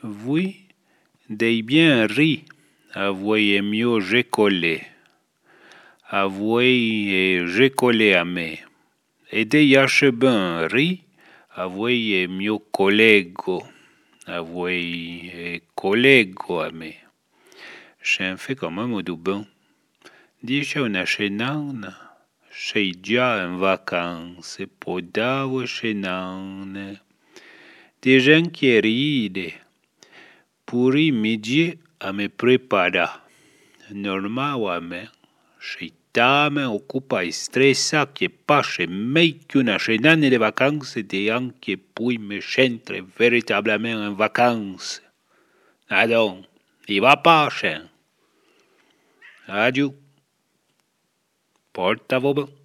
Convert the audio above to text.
Voi dei bien ri, a voi è mio gécolé. A voi è gécolé a me. E dei ben ri, a voi è mio collego. A voi è collego a me. J'en fais quand même du bon. Dice una scenana, sei già in vacanze, podavo scenane. Des gens qui ride, pour midi a me prepara. Normalmente, sceitame occupa stressa che pasce meglio una scenane de vacanze de anche poi me centre véritablement in vacanze. Adon, il va pas, chen. Adieu. Porta-vos bien.